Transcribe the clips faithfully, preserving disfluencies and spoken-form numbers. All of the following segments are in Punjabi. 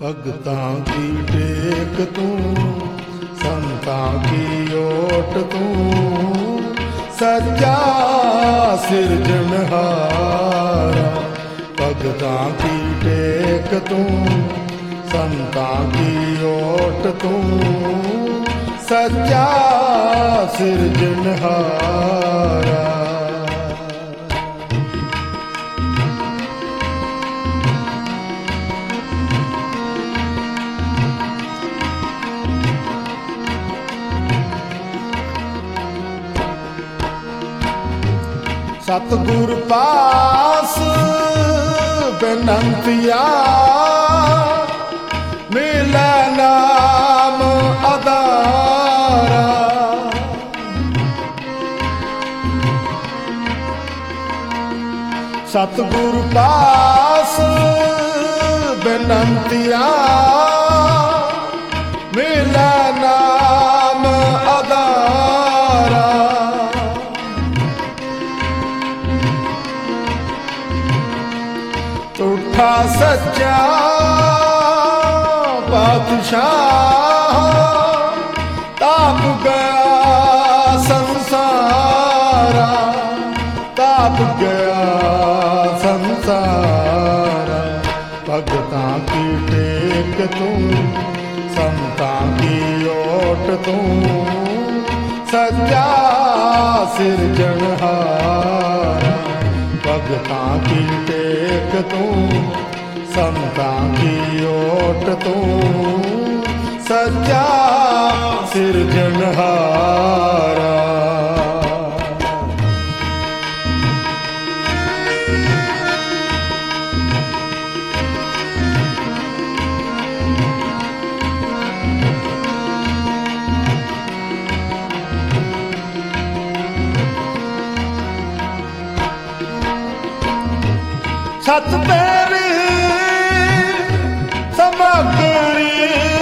भगतां की टेक तू, संतां की ओट तू, सच्चा सिरजनहारा। भगतां की टेक तू, संतां की ओट तू, सच्चा सिरजनहारा। सतगुर पास बेनंतिया, मिले नाम आधारा। सतगुर पास बेनंतिया, मिले नाम आधारा। उठा सच्चा बादशाह, ताप गया संसारा, ताप गया संसारा। भगतां की टेक तू, संतां की ओट तू, सच्चा सिरजनहारा। भगतां की टेक तू, संतां की ओट तू, सच्चा सिरजनहारा। सत तेरी समग्री,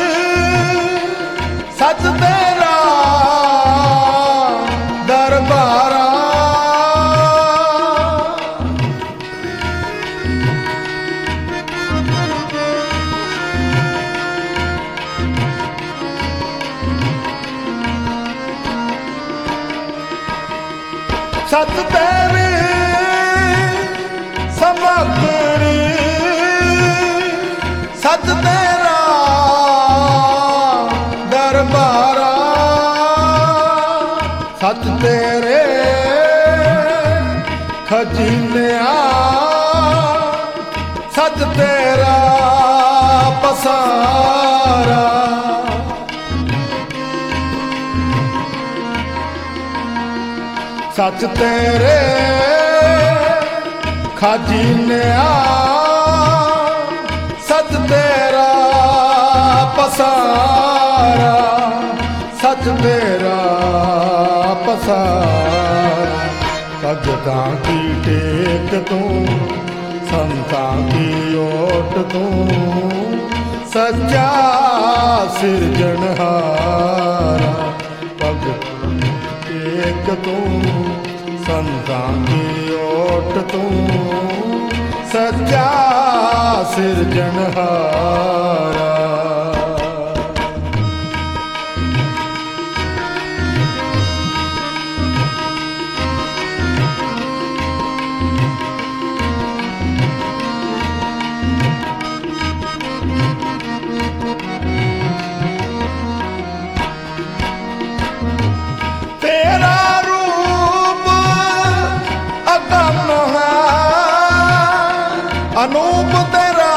सच तेरा दरबारा। सत तेरी समग्री, सच तेरा दरबारा। सच तेरे खजीनिया, सच तेरा पसारा। सच तेरे खजीनिया, सच तेरा पसारा, सच तेरा पसारा। भगतां की टेक तू, संतां की ओट तू, सच्चा सिरजनहारा। भगतां की टेक तू, संतां की ओट तू, सच्चा सिरजनहारा। तेरा रूप अगम है, अनूप तेरा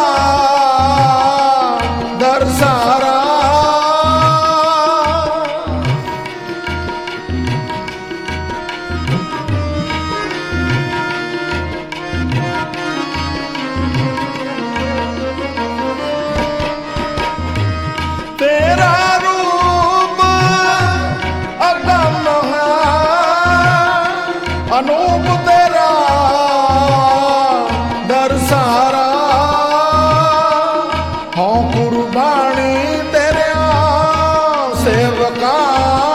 दरसारा। तेरा रूप अगम है, अनूप तेरा दरसारा। हाँ कुर्बानी तेरे सेवका,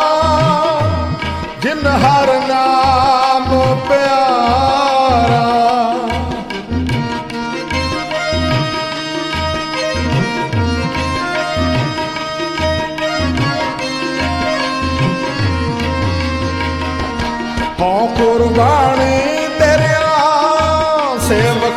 जिन हर नाम प्यारा।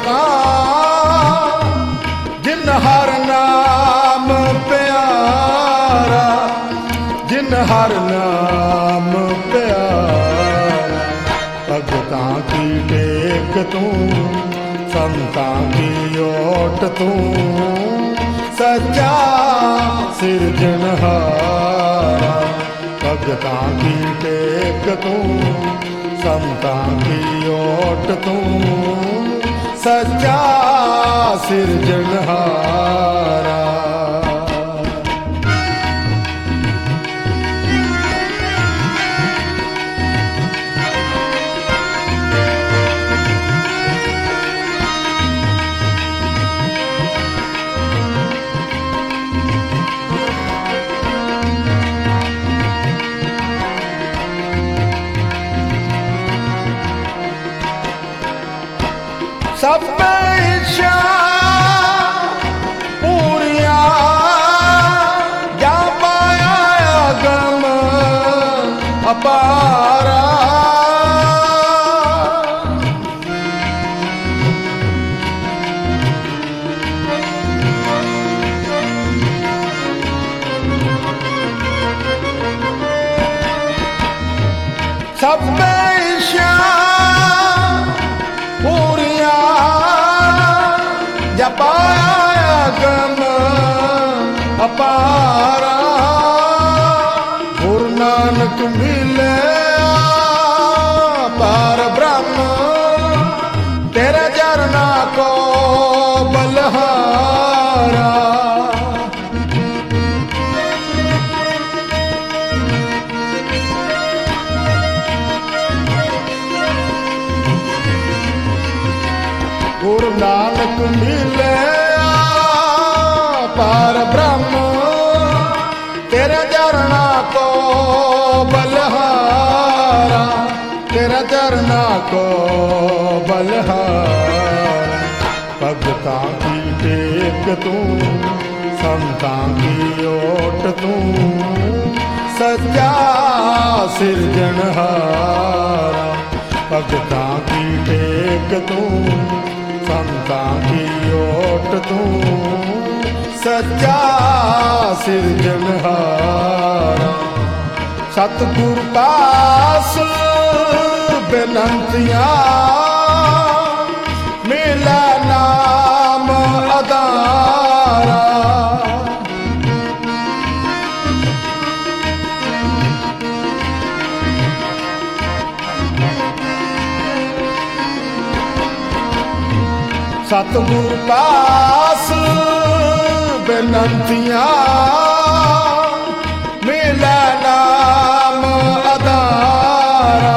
ਕਾਂ ਜਿਨ ਹਰ ਨਾਮ ਪਿਆਰਾ, ਜਿਨ ਹਰ ਨਾਮ ਪਿਆਰਾ। ਭਗਤਾਂ ਕੀ ਟੇਕ ਤੂੰ, ਸੰਤਾਂ ਕੀ ਓਟ ਤੂੰ, ਸੱਚਾ ਸਿਰਜਣਹਾਰਾ। ਭਗਤਾਂ ਕੀ ਟੇਕ ਤੂੰ, ਸੰਤਾਂ ਕੀ ਓਟ ਤੂੰ, ਸੱਚਾ ਸਿਰਜਣਹਾਰਾ। ਸਭ ਇੱਛਾ ਪੂਰੀਆਂ ਜਾ ਪਾਇਆ ਅਗਮ ਅਪਾਰਾ। ਸਭ ਇੱਛਾ ਪੂਰੀਆਂ ਜਪਾਇਆ ਅਗਮ ਅਪਾਰਾ। ਗੁਰੂ ਨਾਨਕ ਮਿਲਿਆ ਪਾਰ ਬ੍ਰਹਮ, ਤੇਰੇ ਚਰਨਾਂ ਕੋ ਬਲਹਾਰਾ। ਗੁਰੂ ਨਾਨਕ ਮਿਲਿਆ ਪਾਰ ਬ੍ਰਹਮ, ਤੇਰੇ ਚਰਨਾਂ ਕੋ ਬਲਹਾਰਾ, ਤੇਰੇ ਚਰਨਾਂ ਕੋ ਬਲਹਾਰਾ। ਭਗਤਾਂ ਕੀ ਟੇਕ ਤੂੰ, ਸੰਤਾਂ ਕੀ ਓਟ ਤੂੰ, ਸੱਚਾ ਸਿਰਜਣਹਾਰਾ। ਭਗਤਾਂ ਕੀ ਟੇਕ ਤੂੰ, ਸੰਤਾਂ ਕੀ ਓਟ ਤੂੰ, ਸੱਚਾ ਸਿਰਜਣਹਾਰਾ। ਸਤਿਗੁਰ ਪਾਸ ਬੇਨੰਤੀਆਂ, ਮਿਲੈ ਨਾਮ ਆਧਾਰਾ। ਸਤਿਗੁਰ ਪਾਸ ਬੇਨੰਤੀਆਂ, ਮਿਲੈ ਨਾਮ ਆਧਾਰਾ।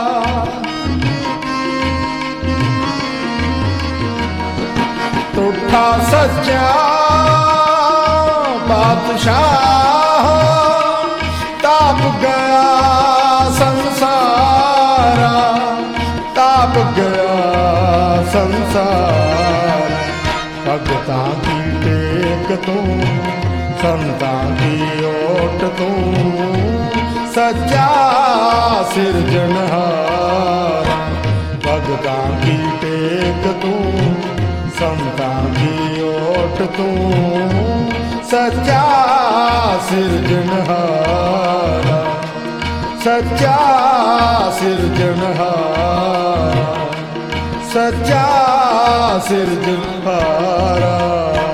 ਟੁੱਟਾ ਸੱਚਾ ਬਾਦਸ਼ਾਹ, ਤਾਪ ਗਿਆ ਸੰਸਾਰਾ, ਤਾਪ ਗਿਆ ਸੰਸਾਰ। ਭਗਤਾਂ ਕੀ ਟੇਕ ਤੂੰ, ਸੰਤਾਂ ਕੀ ਓਟ ਤੂੰ, ਸੱਚਾ ਸਿਰਜਣਹਾਰਾ। ਭਗਤਾਂ ਕੀ ਟੇਕ ਤੂੰ, ਸੰਤਾਂ ਕੀ ਓਟ ਤੂੰ, ਸੱਚਾ ਸਿਰਜਣਹਾਰਾ। ਸੱਚਾ ਸਿਰਜਣਹਾਰਾ, ਸੱਚਾ ਸਿਰਜਣਹਾਰਾ।